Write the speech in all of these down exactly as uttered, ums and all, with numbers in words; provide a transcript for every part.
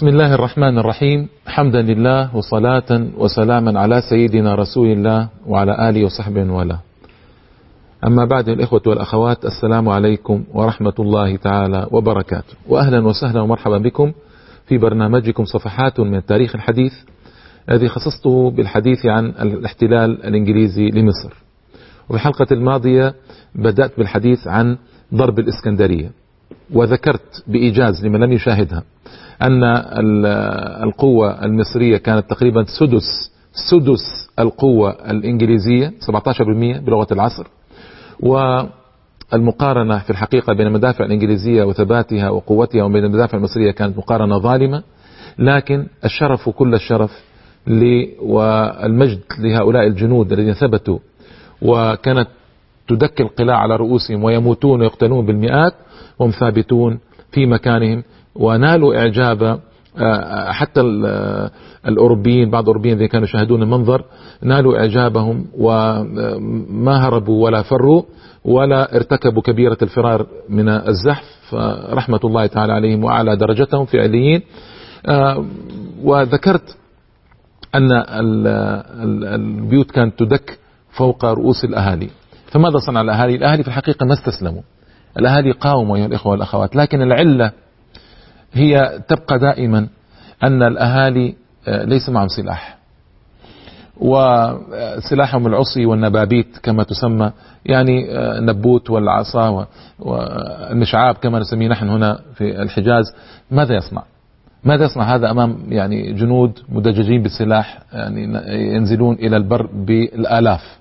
بسم الله الرحمن الرحيم. حمدا لله وصلاة وسلاما على سيدنا رسول الله وعلى آله وصحبه وله. أما بعد، الإخوة والأخوات، السلام عليكم ورحمة الله تعالى وبركاته، وأهلا وسهلا ومرحبا بكم في برنامجكم صفحات من التاريخ الحديث، الذي خصصته بالحديث عن الاحتلال الإنجليزي لمصر. وفي الحلقة الماضية بدأت بالحديث عن ضرب الإسكندرية، وذكرت بإيجاز لمن لم يشاهدها أن القوة المصرية كانت تقريبا سدس سدس القوة الإنجليزية، سبعة عشر بالمئة بلغة العصر. والمقارنة في الحقيقة بين المدافع الإنجليزية وثباتها وقوتها وبين المدافع المصرية كانت مقارنة ظالمة، لكن الشرف كل الشرف والمجد لهؤلاء الجنود الذين ثبتوا وكانت تدك القلاع على رؤوسهم ويموتون ويقتلون بالمئات وهم ثابتون في مكانهم، ونالوا إعجاب حتى الأوروبيين. بعض الأوروبيين الذين كانوا يشاهدون المنظر نالوا إعجابهم وما هربوا ولا فروا ولا ارتكبوا كبيرة الفرار من الزحف، فرحمة الله تعالى عليهم وأعلى درجتهم في عليين. وذكرت أن البيوت كانت تدك فوق رؤوس الأهالي. فماذا صنع الأهالي؟ الأهالي في الحقيقة ما استسلموا، الأهالي قاوموا أيها الإخوة والأخوات، لكن العلة هي تبقى دائما أن الأهالي ليس معهم سلاح، وسلاحهم العصي والنبابيت كما تسمى، يعني النبوت والعصا والمشعاب كما نسميه نحن هنا في الحجاز. ماذا يصنع؟ ماذا يصنع هذا أمام يعني جنود مدججين بالسلاح، يعني ينزلون إلى البر بالآلاف،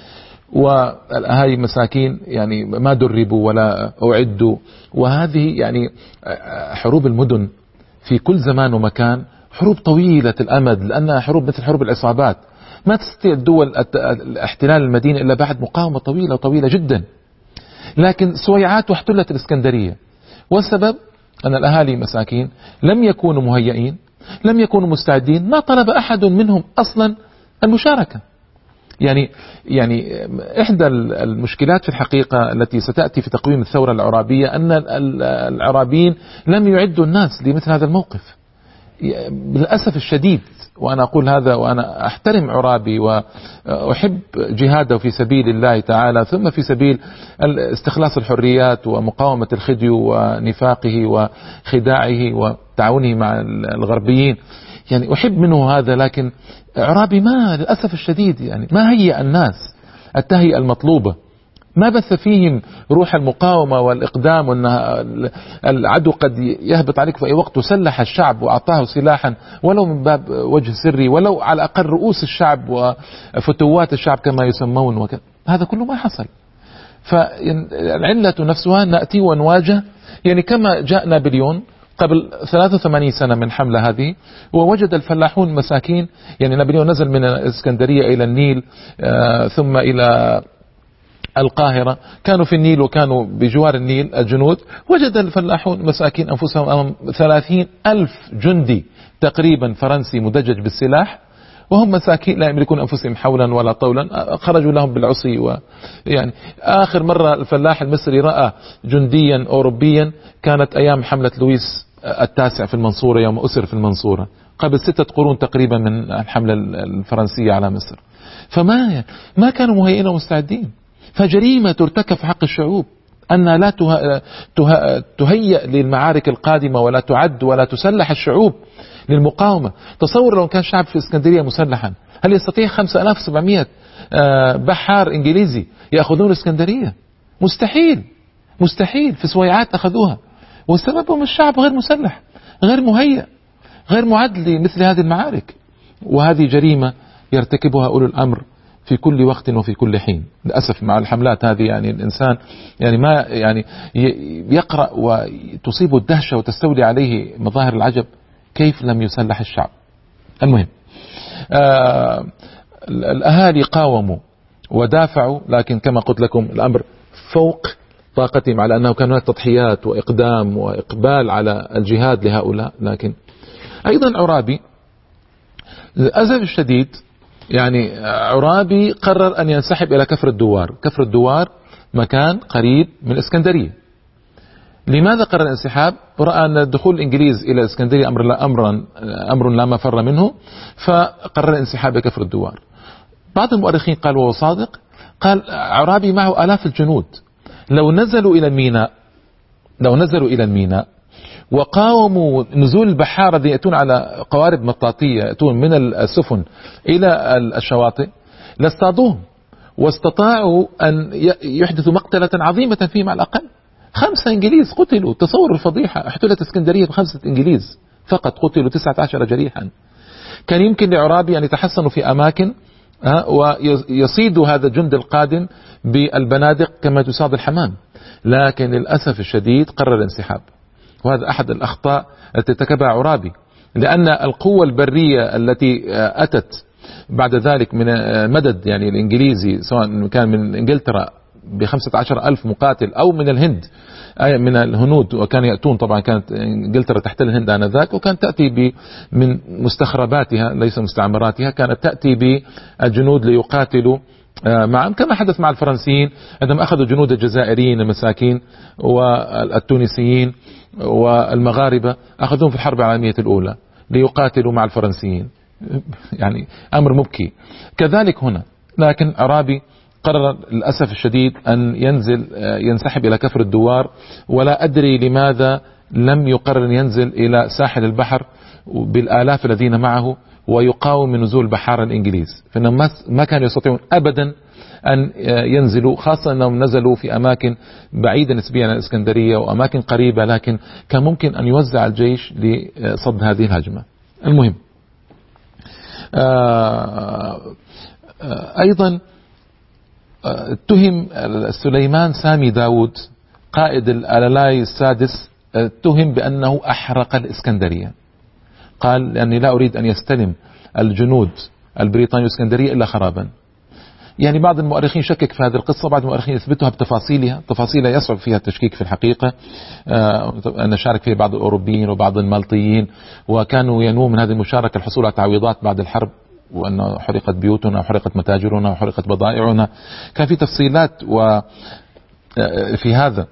والأهالي مساكين يعني ما دربوا ولا أعدوا. وهذه يعني حروب المدن في كل زمان ومكان حروب طويلة الأمد، لأنها حروب مثل حروب العصابات، ما تستطيع الدول احتلال المدينة إلا بعد مقاومة طويلة وطويلة جدا. لكن سويعات واحتلت الإسكندرية، والسبب أن الأهالي مساكين لم يكونوا مهيئين، لم يكونوا مستعدين، ما طلب أحد منهم أصلا المشاركة. يعني يعني إحدى المشكلات في الحقيقة التي ستأتي في تقويم الثورة العرابية أن العرابيين لم يعدوا الناس لمثل هذا الموقف بالأسف الشديد. وأنا أقول هذا وأنا أحترم عرابي وأحب جهاده في سبيل الله تعالى، ثم في سبيل استخلاص الحريات ومقاومة الخديو ونفاقه وخداعه وتعاونه مع الغربيين، يعني أحب منه هذا. لكن عرابي ما للأسف الشديد يعني ما هيئ الناس التهيئة المطلوبة، ما بث فيهم روح المقاومة والإقدام، وأن العدو قد يهبط عليك في أي وقت، وسلح الشعب وأعطاه سلاحا ولو من باب وجه سري، ولو على الأقل رؤوس الشعب وفتوات الشعب كما يسمون وكذا. هذا كله ما حصل. فالعلة نفسها نأتي ونواجه، يعني كما جاء نابليون قبل ثلاثة وثمانين سنة من حملة هذه، ووجد الفلاحون مساكين، يعني نابليون نزل من الإسكندرية إلى النيل آه ثم إلى القاهرة، كانوا في النيل وكانوا بجوار النيل الجنود، وجد الفلاحون مساكين أنفسهم أمام ثلاثين ألف جندي تقريبا فرنسي مدجج بالسلاح، وهم مساكين لا يملكون أنفسهم حولا ولا طولا، خرجوا لهم بالعصي. ويعني آخر مرة الفلاح المصري رأى جنديا أوروبيا كانت أيام حملة لويس التاسع في المنصورة، يوم أسر في المنصورة قبل ستة قرون تقريبا من الحملة الفرنسية على مصر. فما ما كانوا مهيئين ومستعدين. فجريمة ترتكب في حق الشعوب أن لا تهيئ للمعارك القادمة، ولا تعد ولا تسلح الشعوب للمقاومة. تصور لو كان شعب في اسكندرية مسلحا، هل يستطيع خمسة آلاف وسبعمئة بحار إنجليزي يأخذون الاسكندرية؟ مستحيل مستحيل. في سويعات أخذوها، وسببهم الشعب غير مسلح، غير مهيئ، غير معد لمثل هذه المعارك. وهذه جريمة يرتكبها أولو الأمر في كل وقت وفي كل حين للأسف مع الحملات هذه. يعني الإنسان يعني ما يعني يقرأ وتصيبه الدهشة وتستولي عليه مظاهر العجب، كيف لم يسلح الشعب؟ المهم آه الأهالي قاوموا ودافعوا، لكن كما قلت لكم الأمر فوق طاقتهم، على أنه كان هناك تضحيات وإقدام وإقبال على الجهاد لهؤلاء. لكن أيضا عرابي للأسف الشديد، يعني عرابي قرر أن ينسحب إلى كفر الدوار. كفر الدوار مكان قريب من الإسكندرية، لماذا قرر الانسحاب؟ رأى أن دخول الإنجليز إلى الإسكندرية أمر لا, أمرا أمر لا مفر منه، فقرر الانسحاب بكفر الدوار. بعض المؤرخين قالوا وهو صادق، قال عرابي معه آلاف الجنود، لو نزلوا إلى الميناء لو نزلوا إلى الميناء وقاوموا نزول البحارة الذين يأتون على قوارب مطاطية يأتون من السفن إلى الشواطئ لاصطادوهم، واستطاعوا أن يحدثوا مقتلة عظيمة فيهم على الأقل. خمسة إنجليز قتلوا، تصوروا الفضيحة، احتلت اسكندرية بخمسة إنجليز فقط، قتلوا تسعة عشر جريحا. كان يمكن لعرابي أن يتحصنوا في أماكن ويصيدوا هذا الجند القادم بالبنادق كما تصاد الحمام، لكن للأسف الشديد قرر الانسحاب. وهذا أحد الأخطاء التي ارتكبها عرابي، لأن القوة البرية التي أتت بعد ذلك من مدد يعني الإنجليزي، سواء كان من إنجلترا بخمسة عشر ألف مقاتل أو من الهند أي من الهنود، وكانوا يأتون طبعا، كانت إنجلترا تحتل الهند آنذاك، وكانت تأتي من مستخرباتها ليس مستعمراتها، كانت تأتي بالجنود ليقاتلوا معهم، كما حدث مع الفرنسيين عندما أخذوا جنود الجزائريين المساكين والتونسيين والمغاربة، أخذوهم في الحرب العالمية الأولى ليقاتلوا مع الفرنسيين. يعني أمر مبكي. كذلك هنا، لكن عرابي قرر للأسف الشديد أن ينزل ينسحب إلى كفر الدوار، ولا أدري لماذا لم يقرر أن ينزل إلى ساحل البحر بالآلاف الذين معه ويقاوم من نزول بحار الإنجليز، فإنهم ما كانوا يستطيعون أبدا أن ينزلوا، خاصة أنهم نزلوا في أماكن بعيدة نسبيا عن الإسكندرية وأماكن قريبة، لكن كان ممكن أن يوزع الجيش لصد هذه الهجمة. المهم أيضا اتهم سليمان سامي داود قائد الألالاي السادس، اتهم بأنه أحرق الإسكندرية، قال لأني لا أريد أن يستلم الجنود البريطاني الإسكندرية إلا خرابا. يعني بعض المؤرخين شكك في هذه القصة، بعض المؤرخين يثبتها بتفاصيلها، تفاصيلها يصعب فيها التشكيك في الحقيقة. أنا شارك فيها بعض الأوروبيين وبعض المالطيين، وكانوا ينوون من هذه المشاركة الحصول على تعويضات بعد الحرب، وأن حرقت بيوتنا وحرقت متاجرنا وحرقت بضائعنا، كان في تفصيلات و في هذا.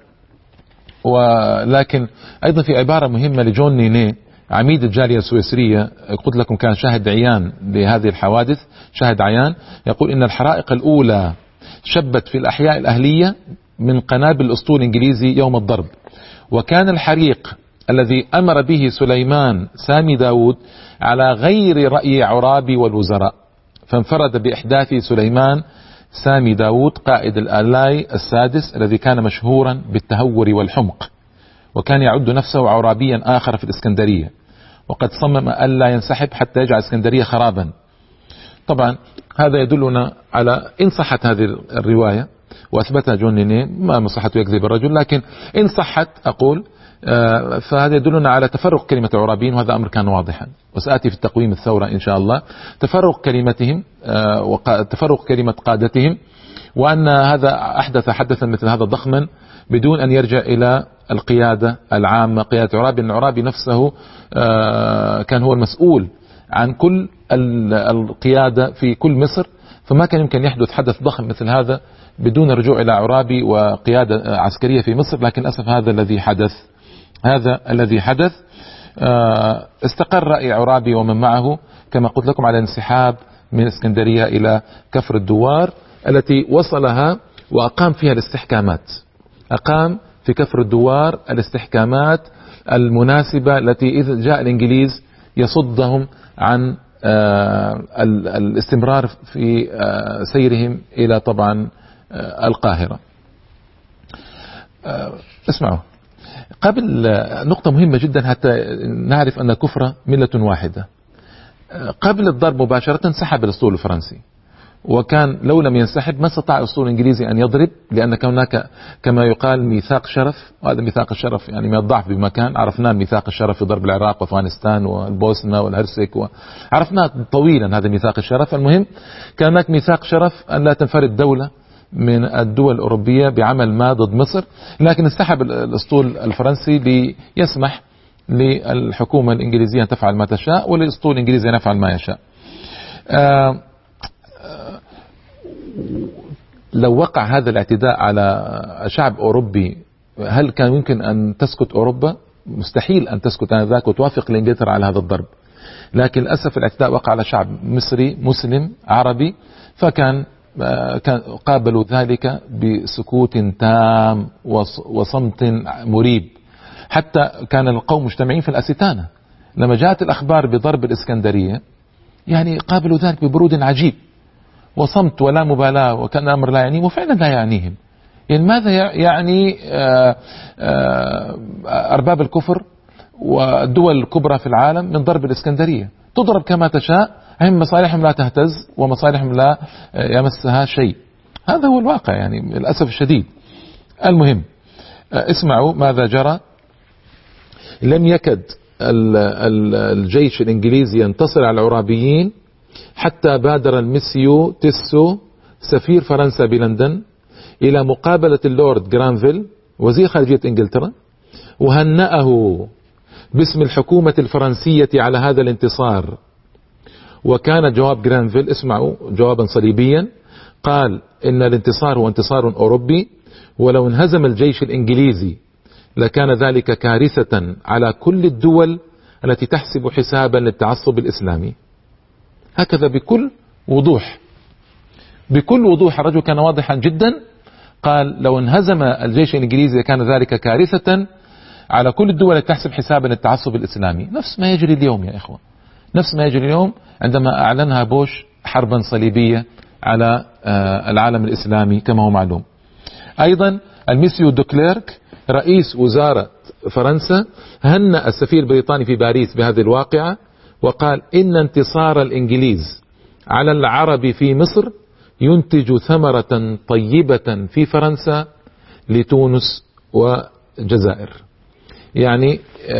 ولكن أيضا في عبارة مهمة لجون نيني عميد الجالية السويسرية، قلت لكم كان شاهد عيان لهذه الحوادث، شاهد عيان، يقول إن الحرائق الأولى شبت في الأحياء الأهلية من قنابل الأسطول الإنجليزي يوم الضرب، وكان الحريق الذي أمر به سليمان سامي داود على غير رأي عرابي والوزراء، فانفرد بإحداث سليمان سامي داود قائد الآلاي السادس الذي كان مشهورا بالتهور والحمق، وكان يعد نفسه عرابيا آخر في الإسكندرية، وقد صمم ألا ينسحب حتى يجعل الإسكندرية خرابا. طبعا هذا يدلنا على إن صحت هذه الرواية وأثبتها جون نيني، ما مصحته يكذب الرجل، لكن إن صحت أقول فهذا يدلنا على تفرق كلمة عرابيين، وهذا أمر كان واضحا، وسآتي في التقويم الثورة إن شاء الله، تفرق كلمتهم وتفرق كلمة قادتهم، وأن هذا أحدث حدثا مثل هذا ضخما بدون أن يرجع إلى القيادة العامة، قيادة عرابي. أن عرابي نفسه كان هو المسؤول عن كل القيادة في كل مصر، فما كان يمكن يحدث حدث ضخم مثل هذا بدون رجوع إلى عرابي وقيادة عسكرية في مصر، لكن للأسف هذا الذي حدث هذا الذي حدث استقر رأي عرابي ومن معه كما قلت لكم على الانسحاب من اسكندرية إلى كفر الدوار التي وصلها وأقام فيها الاستحكامات، أقام في كفر الدوار الاستحكامات المناسبة التي إذا جاء الإنجليز يصدهم عن الاستمرار في سيرهم إلى طبعا القاهرة. اسمعوا، قبل نقطة مهمة جدا حتى نعرف أن كفر ملة واحدة. قبل الضرب مباشرة انسحب الأسطول الفرنسي، وكان لو لم ينسحب ما استطاع الأسطول الإنجليزي أن يضرب، لأن هناك كما يقال ميثاق شرف، وهذا ميثاق الشرف يعني من الضعف بمكان، عرفناه ميثاق الشرف في ضرب العراق وأفغانستان والبوسنة والهرسك، وعرفناه طويلا هذا ميثاق الشرف. المهم كان هناك ميثاق شرف أن لا تنفرد دولة من الدول الأوروبية بعمل ما ضد مصر، لكن انسحب الأسطول الفرنسي ليسمح للحكومة الإنجليزية أن تفعل ما تشاء وللأسطول الإنجليزي أن يفعل ما يشاء. آه لو وقع هذا الاعتداء على شعب أوروبي هل كان يمكن أن تسكت أوروبا؟ مستحيل أن تسكت آنذاك وتوافق لإنجلترا على هذا الضرب، لكن للأسف الاعتداء وقع على شعب مصري مسلم عربي، فكان كان قابلوا ذلك بسكوت تام وصمت مريب. حتى كان القوم مجتمعين في الأستانة، لما جاءت الأخبار بضرب الإسكندرية يعني قابلوا ذلك ببرود عجيب وصمت ولا مبالاة، وكان أمر لا يعنيهم، وفعلا لا يعنيهم. يعني ماذا يعني آآ آآ أرباب الكفر والدول الكبرى في العالم من ضرب الإسكندرية؟ تضرب كما تشاء، هم مصالحهم لا تهتز ومصالحهم لا يمسها شيء. هذا هو الواقع يعني للأسف الشديد. المهم اسمعوا ماذا جرى. لم يكد الجيش الإنجليزي ينتصر على العرابيين حتى بادر المسيو تيسو سفير فرنسا بلندن إلى مقابلة اللورد جرانفيل وزير خارجية إنجلترا، وهنأه باسم الحكومة الفرنسية على هذا الانتصار. وكان جواب جرانفيل، اسمعوا، جوابا صليبيا، قال إن الانتصار هو انتصار أوروبي، ولو انهزم الجيش الإنجليزي لكان ذلك كارثة على كل الدول التي تحسب حسابا للتعصب الإسلامي. هكذا بكل وضوح، بكل وضوح الرجل كان واضحا جدا، قال لو انهزم الجيش الإنجليزي كان ذلك كارثة على كل الدول التي تحسب حسابا للتعصب الإسلامي. نفس ما يجري اليوم يا إخوة، نفس ما يجري اليوم عندما أعلنها بوش حربا صليبية على العالم الإسلامي كما هو معلوم. أيضا الميسيو دوكليرك رئيس وزارة فرنسا هنأ السفير البريطاني في باريس بهذه الواقعة، وقال إن انتصار الإنجليز على العرب في مصر ينتج ثمرة طيبة في فرنسا لتونس والجزائر. يعني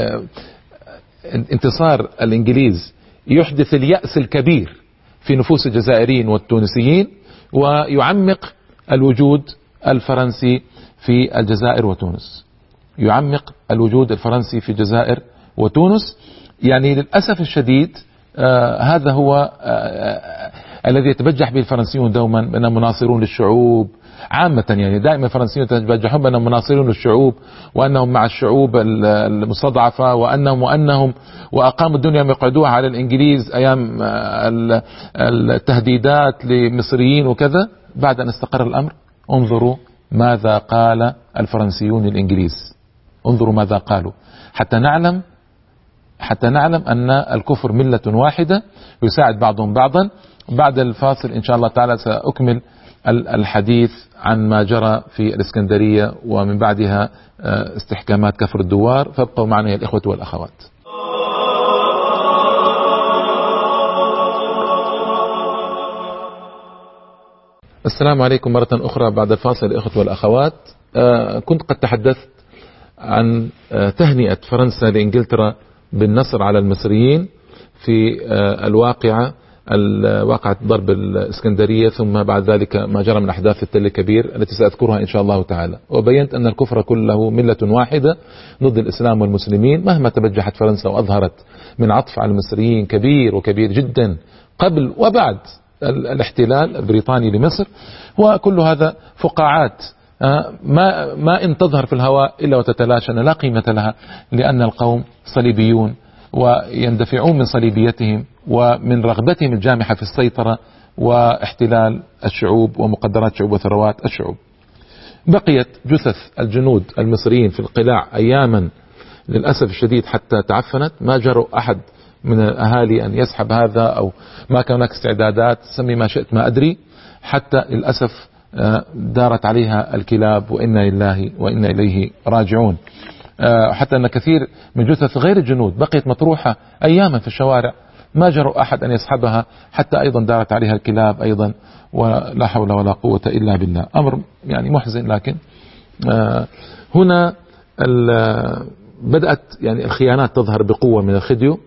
انتصار الإنجليز يحدث اليأس الكبير في نفوس الجزائريين والتونسيين، ويعمق الوجود الفرنسي في الجزائر وتونس، يعمق الوجود الفرنسي في الجزائر وتونس. يعني للأسف الشديد آه هذا هو آه آه الذي يتبجح به الفرنسيون دوما بأنهم مناصرون للشعوب عامة. يعني دائما الفرنسيون يتبجحون بأنهم مناصرون للشعوب، وأنهم مع الشعوب المستضعفة، وأنهم وأنهم وأقاموا الدنيا يقعدوها على الإنجليز أيام التهديدات لمصريين وكذا. بعد أن استقر الأمر انظروا ماذا قال الفرنسيون الإنجليز، انظروا ماذا قالوا، حتى نعلم حتى نعلم أن الكفر ملة واحدة يساعد بعضهم بعضا. بعد الفاصل إن شاء الله تعالى سأكمل الحديث عن ما جرى في الإسكندرية ومن بعدها استحكامات كفر الدوار، فابقوا معنا يا الإخوة والأخوات. السلام عليكم مرة أخرى بعد الفاصل الإخوة والأخوات. كنت قد تحدثت عن تهنئة فرنسا لإنجلترا بالنصر على المصريين في الواقعة واقعة ضرب الإسكندرية، ثم بعد ذلك ما جرى من أحداث التل الكبير التي سأذكرها إن شاء الله تعالى. وبينت أن الكفر كله ملة واحدة ضد الإسلام والمسلمين، مهما تبجحت فرنسا وأظهرت من عطف على المصريين كبير وكبير جدا قبل وبعد الاحتلال البريطاني لمصر. وكل هذا فقاعات ما ما إن تظهر في الهواء إلا وتتلاشى، لا قيمة لها، لأن القوم صليبيون ويندفعون من صليبيتهم ومن رغبتهم الجامحة في السيطرة واحتلال الشعوب ومقدرات شعوب وثروات الشعوب. بقيت جثث الجنود المصريين في القلاع أياما للأسف الشديد حتى تعفنت، ما جرؤ أحد من الأهالي أن يسحب هذا، أو ما كان هناك استعدادات، سمي ما شئت ما أدري، حتى للأسف دارت عليها الكلاب، وإنا لله وإنا إليه راجعون. حتى أن كثير من جثث غير الجنود بقيت مطروحة أياما في الشوارع، ما جرؤ أحد أن يسحبها، حتى أيضا دارت عليها الكلاب أيضا، ولا حول ولا قوة إلا بالله. أمر يعني محزن. لكن هنا بدأت يعني الخيانات تظهر بقوة من الخديو.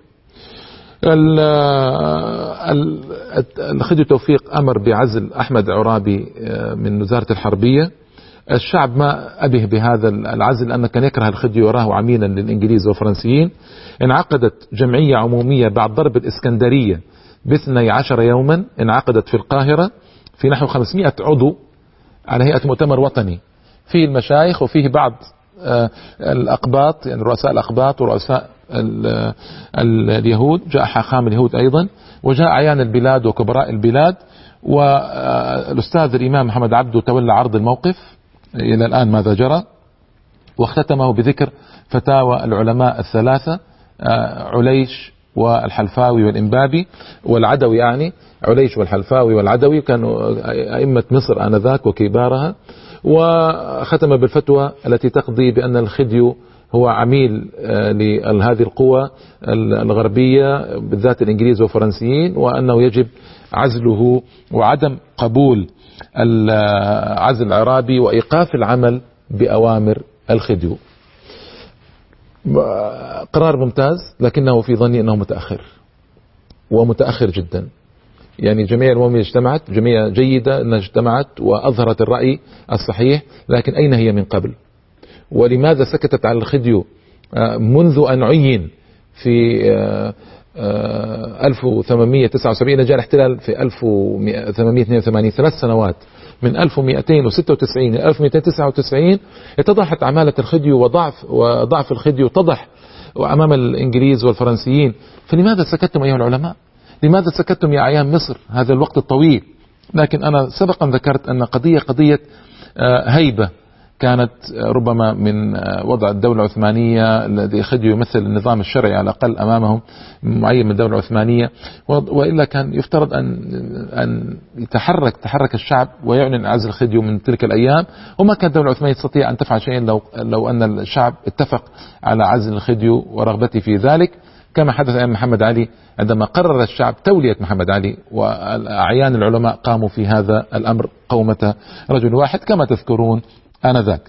الخديو توفيق أمر بعزل أحمد عرابي من وزارة الحربية. الشعب ما أبه بهذا العزل، لأنه كان يكره الخديو وراه عميلا للإنجليز والفرنسيين. انعقدت جمعية عمومية بعد ضرب الإسكندرية باثني عشر يوما، انعقدت في القاهرة في نحو خمسمائة عضو على هيئة مؤتمر وطني، فيه المشايخ وفيه بعض الأقباط، يعني رؤساء الأقباط ورؤساء ال ال اليهود، جاء حاخام اليهود أيضا، وجاء أعيان البلاد وكبراء البلاد. والأستاذ الإمام محمد عبده تولى عرض الموقف إلى الآن ماذا جرى، واختتمه بذكر فتاوى العلماء الثلاثة، عليش والحلفاوي والإنبابي والعدوي، يعني عليش والحلفاوي والعدوي كانوا أئمة مصر آنذاك وكبارها. وختم بالفتوى التي تقضي بأن الخديو هو عميل لهذه القوى الغربية بالذات الإنجليز والفرنسيين، وأنه يجب عزله وعدم قبول عزل العرابي وإيقاف العمل بأوامر الخديو. قرار ممتاز، لكنه في ظني أنه متأخر ومتأخر جدا. يعني جميع الأمم اجتمعت، جميع جيدة أنها اجتمعت وأظهرت الرأي الصحيح، لكن أين هي من قبل؟ ولماذا سكتت على الخديو منذ أن عين في ألف وثمانمئة وتسعة وسبعين، جاء الاحتلال في ألف وثمانمئة واثنين وثمانين، ثلاث سنوات من ألف ومئتين وستة وتسعين إلى ألف ومئتين وتسعة وتسعين اتضحت عمالة الخديو وضعف وضعف الخديو اتضح أمام الإنجليز والفرنسيين. فلماذا سكتتم أيها العلماء؟ لماذا سكتتم يا أعيان مصر هذا الوقت الطويل؟ لكن أنا سبقا ذكرت أن قضية قضية هيبة كانت ربما من وضع الدولة العثمانية الذي خديو يمثل النظام الشرعي على الأقل أمامهم معين من الدولة العثمانية، وإلا كان يفترض أن أن يتحرك تحرك الشعب ويعلن عزل خديو من تلك الأيام، وما كانت الدولة العثمانية تستطيع أن تفعل شيئا لو لو أن الشعب اتفق على عزل الخديو ورغبته في ذلك، كما حدث أيام محمد علي عندما قرر الشعب تولية محمد علي، وأعيان العلماء قاموا في هذا الأمر قومة رجل واحد كما تذكرون آنذاك.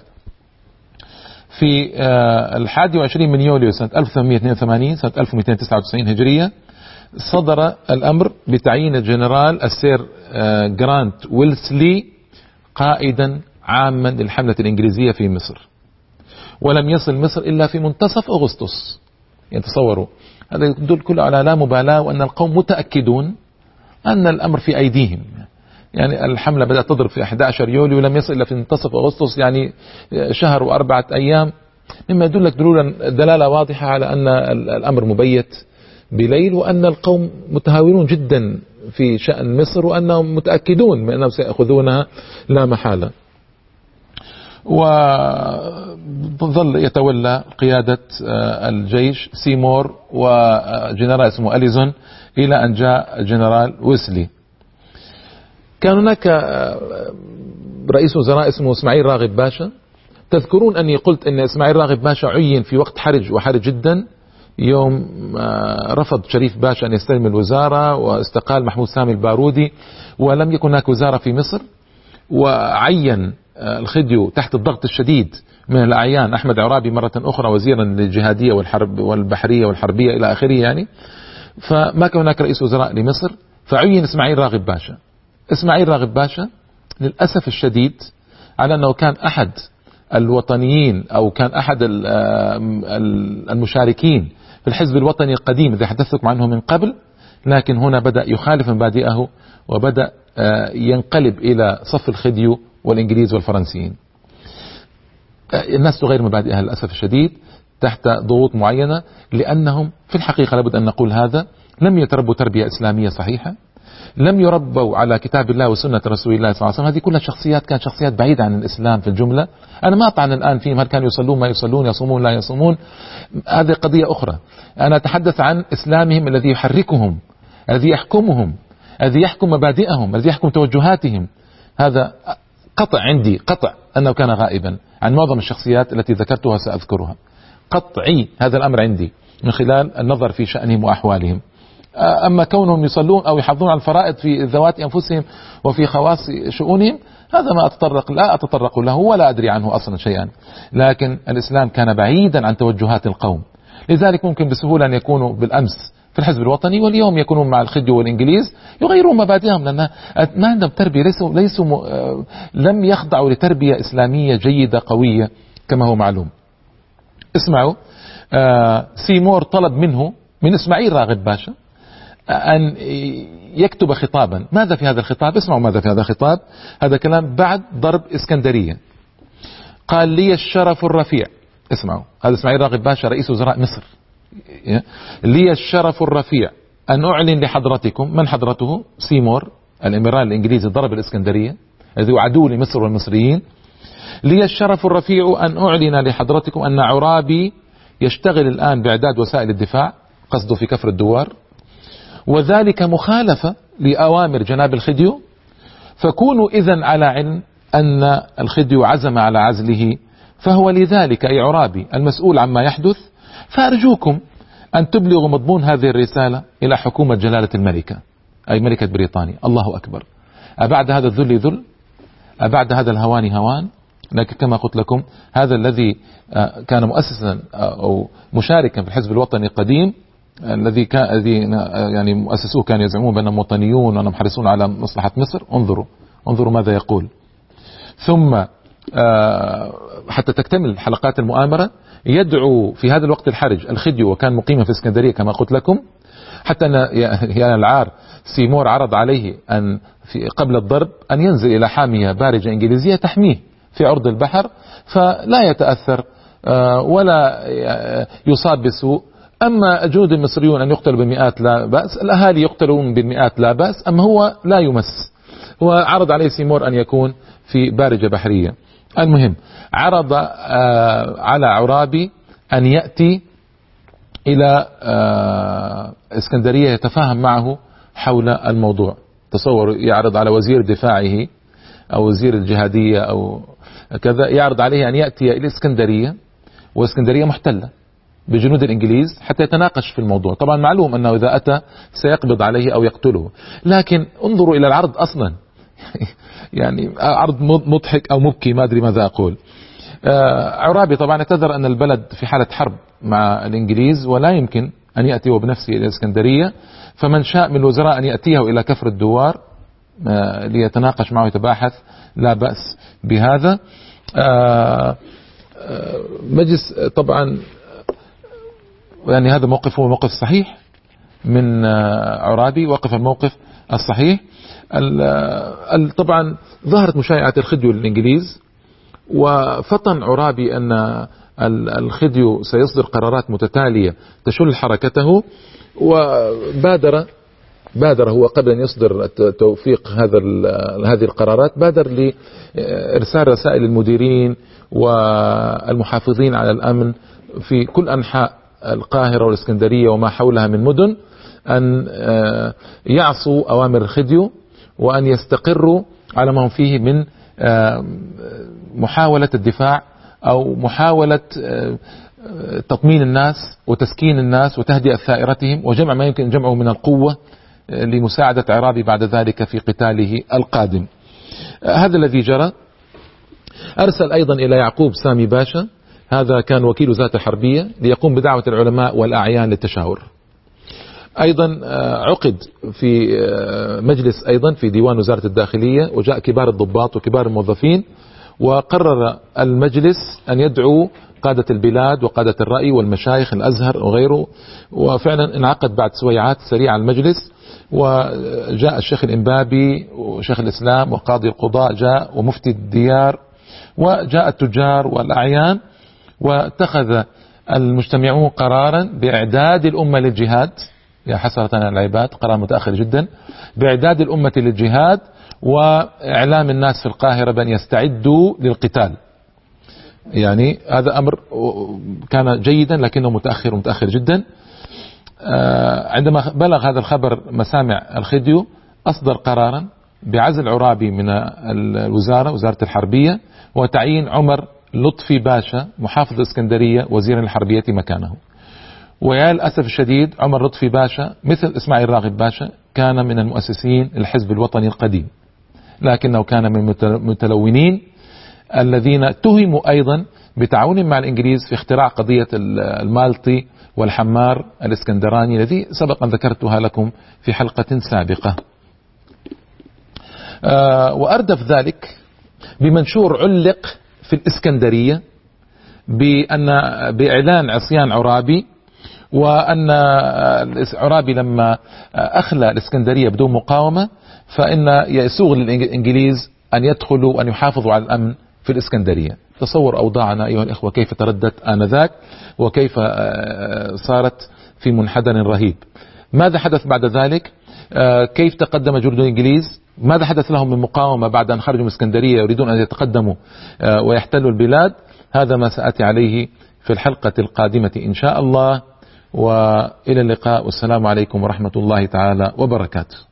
في الحادي والعشرين من يوليو سنة ألف وثمانمئة واثنين وثمانين سنة ألف ومئتين وتسعة وتسعين هجرية صدر الأمر بتعيين الجنرال السير جرانت ويلسلي قائدا عاما للحملة الإنجليزية في مصر، ولم يصل مصر إلا في منتصف أغسطس. يعني تصوروا، هذا يدل كله على لا مبالاة، وأن القوم متأكدون أن الأمر في أيديهم. يعني الحملة بدأت تضرب في أحد عشر يوليو ولم يصل إلا في منتصف أغسطس، يعني شهر وأربعة أيام، مما يدلك دلالة واضحة على أن الأمر مبيت بليل، وأن القوم متهاونون جدا في شأن مصر، وأنهم متأكدون من أنهم سيأخذونها لا محالة. وظل يتولى قيادة الجيش سيمور وجنرال اسمه أليزون إلى أن جاء جنرال ويسلي. كان هناك رئيس وزراء اسمه اسماعيل راغب باشا. تذكرون أني قلت أن اسماعيل راغب باشا عين في وقت حرج وحرج جدا، يوم رفض شريف باشا أن يستلم الوزارة واستقال محمود سامي البارودي، ولم يكن هناك وزارة في مصر، وعين الخديو تحت الضغط الشديد من الأعيان أحمد عرابي مرة أخرى وزيرا للجهادية والحرب والبحرية والحربية إلى آخره. يعني فما كان هناك رئيس وزراء لمصر، فعين اسماعيل راغب باشا. اسماعيل راغب باشا للأسف الشديد على أنه كان أحد الوطنيين أو كان أحد المشاركين في الحزب الوطني القديم الذي حدثتكم عنه من قبل، لكن هنا بدأ يخالف مبادئه وبدأ ينقلب إلى صف الخديو والإنجليز والفرنسيين. الناس تغير مبادئها للأسف الشديد تحت ضغوط معينة، لأنهم في الحقيقة لابد أن نقول هذا لم يتربوا تربية إسلامية صحيحة، لم يربوا على كتاب الله وسنة رسول الله صلى الله عليه وسلم. هذه كلها شخصيات كانت شخصيات بعيدة عن الإسلام في الجملة. أنا ما أطعن الآن فيهم هل كانوا يصلون ما يصلون، يصومون لا يصومون، هذه قضية أخرى. أنا أتحدث عن إسلامهم الذي يحركهم، الذي يحكمهم، الذي يحكم مبادئهم، الذي يحكم توجهاتهم. هذا قطع عندي، قطع أنه كان غائبا عن معظم الشخصيات التي ذكرتها سأذكرها. قطعي هذا الأمر عندي من خلال النظر في شأنهم وأحوالهم. أما كونهم يصلون أو يحافظون على الفرائض في ذوات أنفسهم وفي خواص شؤونهم، هذا ما أتطرق لا أتطرق له ولا أدري عنه أصلا شيئا. لكن الإسلام كان بعيدا عن توجهات القوم، لذلك ممكن بسهولة أن يكونوا بالأمس في الحزب الوطني واليوم يكونون مع الخديو والإنجليز، يغيرون مبادئهم لأن ما عندهم تربية، ليسوا ليسوا م... لم يخضعوا لتربية إسلامية جيدة قوية كما هو معلوم. اسمعوا، سيمور طلب منه من إسماعيل راغب باشا أن يكتب خطابا. ماذا في هذا الخطاب؟ اسمعوا ماذا في هذا الخطاب. هذا كلام بعد ضرب إسكندرية. قال: لي الشرف الرفيع اسمعوا، هذا إسماعيل راغب باشا رئيس وزراء مصر. لي الشرف الرفيع أن أعلن لحضرتكم، من حضرته؟ سيمور الإميرال الإنجليزي ضرب الإسكندرية الذي هو عدو لمصر والمصريين. لي الشرف الرفيع أن أعلن لحضرتكم أن عرابي يشتغل الآن بإعداد وسائل الدفاع، قصده في كفر الدوار، وذلك مخالفة لأوامر جناب الخديو، فكونوا إذن على علم أن الخديو عزم على عزله، فهو لذلك أي عرابي المسؤول عما يحدث، فأرجوكم أن تبلغوا مضمون هذه الرسالة إلى حكومة جلالة الملكة أي ملكة بريطانيا. الله أكبر، أبعد هذا الذل ذل، أبعد هذا الهوان هوان. لكن كما قلت لكم هذا الذي كان مؤسسا أو مشاركا في الحزب الوطني القديم الذي كان يعني مؤسسوه كانوا يزعمون بأنهم وطنيون وأنهم حريصون على مصلحة مصر. انظروا انظروا ماذا يقول. ثم حتى تكتمل حلقات المؤامرة يدعو في هذا الوقت الحرج الخديو، وكان مقيما في اسكندرية كما قلت لكم، حتى أن يا العار سيمور عرض عليه أن في قبل الضرب أن ينزل إلى حامية بارجة إنجليزية تحميه في عرض البحر فلا يتأثر ولا يصاب بسوء. أما جنود المصريون أن يقتلوا بالمئات لا بأس، الأهالي يقتلون بالمئات لا بأس، أما هو لا يمس. وعرض عليه سيمور أن يكون في بارجة بحرية. المهم عرض على عرابي أن يأتي إلى اسكندرية يتفاهم معه حول الموضوع. تصور يعرض على وزير دفاعه أو وزير الجهادية أو كذا، يعرض عليه أن يأتي إلى اسكندرية، واسكندرية محتلة بجنود الإنجليز، حتى يتناقش في الموضوع. طبعا معلوم أنه إذا أتى سيقبض عليه أو يقتله، لكن انظروا إلى العرض أصلا يعني عرض مضحك أو مبكي، ما أدري ماذا أقول. عرابي طبعا اعتذر أن البلد في حالة حرب مع الإنجليز ولا يمكن أن يأتي بنفسه إلى الإسكندرية، فمن شاء من الوزراء أن يأتيه إلى كفر الدوار ليتناقش معه ويتباحث، لا بأس بهذا. مجلس طبعا يعني هذا موقف هو موقف صحيح من عرابي، وقف الموقف الصحيح. طبعا ظهرت مشايعة الخديو للإنجليز، وفطن عرابي أن الخديو سيصدر قرارات متتالية تشل حركته، وبادر بادر هو قبل أن يصدر توفيق هذا هذه القرارات بادر لإرسال رسائل المديرين والمحافظين على الأمن في كل أنحاء القاهرة والإسكندرية وما حولها من مدن أن يعصوا أوامر الخديو، وأن يستقروا على ما هم فيه من محاولة الدفاع أو محاولة تطمين الناس وتسكين الناس وتهدئة ثائرتهم وجمع ما يمكن جمعه من القوة لمساعدة عرابي بعد ذلك في قتاله القادم. هذا الذي جرى. أرسل أيضا إلى يعقوب سامي باشا، هذا كان وكيل وزارة الحربية، ليقوم بدعوة العلماء والأعيان للتشاور. أيضا عقد في مجلس أيضا في ديوان وزارة الداخلية، وجاء كبار الضباط وكبار الموظفين، وقرر المجلس أن يدعو قادة البلاد وقادة الرأي والمشايخ الأزهر وغيره. وفعلا انعقد بعد سويعات سريعة المجلس، وجاء الشيخ الإنبابي وشيخ الإسلام وقاضي القضاء جاء، ومفتي الديار، وجاء التجار والأعيان، واتخذ المجتمعون قرارا بإعداد الأمة للجهاد. يا حسرة على العباد، قرار متأخر جدا، بإعداد الأمة للجهاد وإعلام الناس في القاهرة بأن يستعدوا للقتال. يعني هذا أمر كان جيدا لكنه متأخر متأخر جدا. عندما بلغ هذا الخبر مسامع الخديو أصدر قرارا بعزل عرابي من الوزارة وزارة الحربية، وتعيين عمر لطفي باشا محافظ الإسكندرية وزيرا الحربية مكانه. ويا للأسف الشديد عمر لطفي باشا مثل إسماعيل راغب باشا كان من المؤسسين الحزب الوطني القديم، لكنه كان من المتلونين الذين اتهموا أيضا بتعاون مع الإنجليز في اختراع قضية المالطي والحمار الإسكندراني الذي سبق أن ذكرتها لكم في حلقة سابقة. وأردف ذلك بمنشور علق في الإسكندرية بأن بإعلان عصيان عرابي، وأن عرابي لما أخلى الإسكندرية بدون مقاومة فإن يسوغ للإنجليز أن يدخلوا وأن يحافظوا على الأمن في الإسكندرية. تصور أوضاعنا أيها الإخوة كيف تردت آنذاك وكيف صارت في منحدر رهيب. ماذا حدث بعد ذلك؟ كيف تقدم جنود الإنجليز؟ ماذا حدث لهم من مقاومة بعد أن خرجوا من اسكندرية يريدون أن يتقدموا ويحتلوا البلاد؟ هذا ما سأتي عليه في الحلقة القادمة إن شاء الله، وإلى اللقاء والسلام عليكم ورحمة الله تعالى وبركاته.